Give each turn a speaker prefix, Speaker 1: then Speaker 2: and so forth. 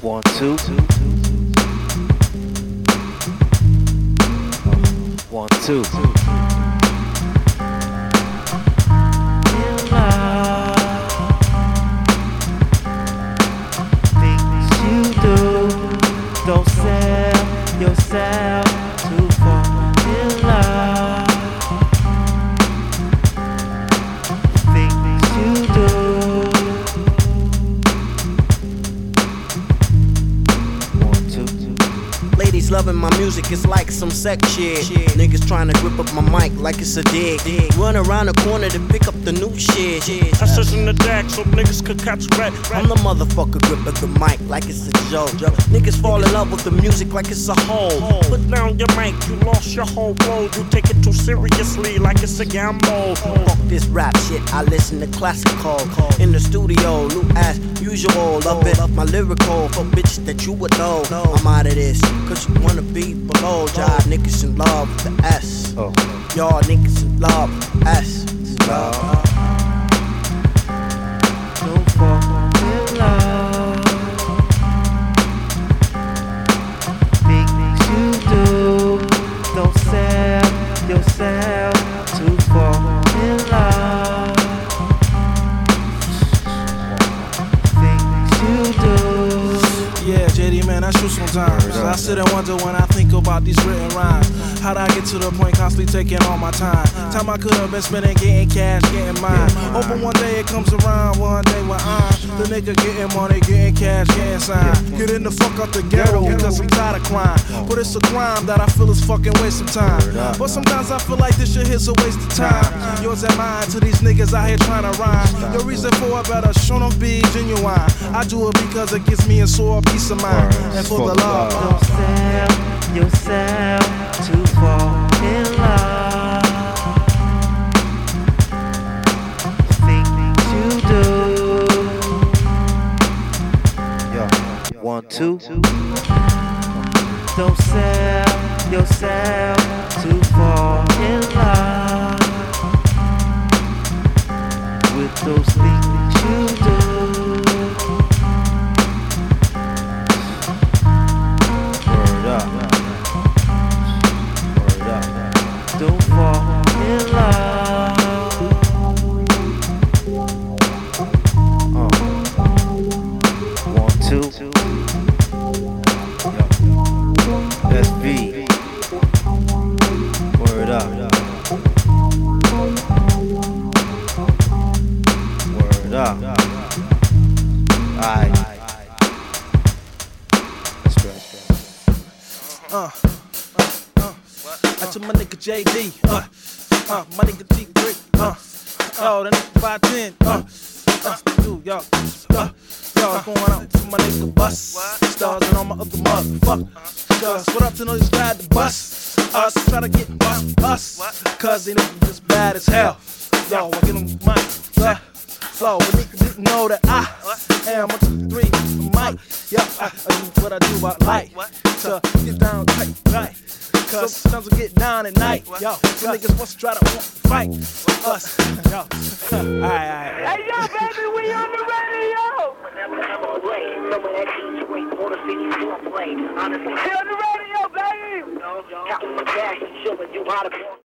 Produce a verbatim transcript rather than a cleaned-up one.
Speaker 1: One, two. One, two. Things you do, don't sell yourself to fall in love. Things you do. One, two, two.
Speaker 2: Ladies loving my music, it's like some sex shit. shit. Niggas trying to grip up my mic like it's a dig. dig. Run around the corner to pick up the new shit. shit.
Speaker 3: I search in the deck so niggas could catch red.
Speaker 2: I'm the motherfucker gripping the mic like it's a joke. Niggas fall in love with the music like it's a hole.
Speaker 3: Put down your mic, you lost your whole road. You take it too seriously like it's a gamble.
Speaker 2: Fuck this rap shit, I listen to classical. In the studio, new as usual. Love it, my lyrical for bitches that you would know. I'm out of this, cause you wanna be below. Y'all niggas in love with the S. Y'all niggas in love with the S. Love.
Speaker 1: Don't fall in love. Things you do, don't sell yourself to fall in love. Things you do.
Speaker 4: Yeah, J D, man, I shoot sometimes. I sit and wonder when I think about these written rhymes. How'd I get to the point constantly taking all my time? Time I could have been spending getting cash, getting mine. Hoping one day it comes around, one day when I'm the nigga getting money, getting cash, getting signed. Getting the fuck out the ghetto because I'm tired of crime. But it's a crime that I feel is fucking waste of time. But sometimes I feel like this shit here's a waste of time. Yours and mine to these niggas out here trying to rhyme. Your reason for it better show them be genuine. I do it because it gives me a sore peace of mind. And for the love,
Speaker 1: don't sell yourself to fall in love. Things you do. Yo, one, two. Don't sell yourself to fall in love with those things you do. Don't fall in love. Uh. One, two. S V. Word up. Word up. Alright. That's right.
Speaker 4: uh, uh, uh. I took my nigga J D, uh, uh, my nigga T three, uh, oh, that nigga five ten, uh, uh, dude, yo, uh, yo, what's going on to my nigga Bus, stars and all my other motherfuckers, cause what up to those ride the bus, us, try to get bust, us, cause they niggas just bad as hell, yo, I get them my, uh, flow, but niggas didn't know that I am a two, three, Mike, yeah, I, I do what I do, I like, to get down tight, right. Cause sometimes we get down at night, yo. Some niggas wants to try to fight us, yo. Alright, alright.
Speaker 5: Hey, yo, baby, we on the radio. Whenever I'm away, someone actually to wait for the city to play. Honestly, on the radio, baby. No, yo. Counting the cash and showing you how to.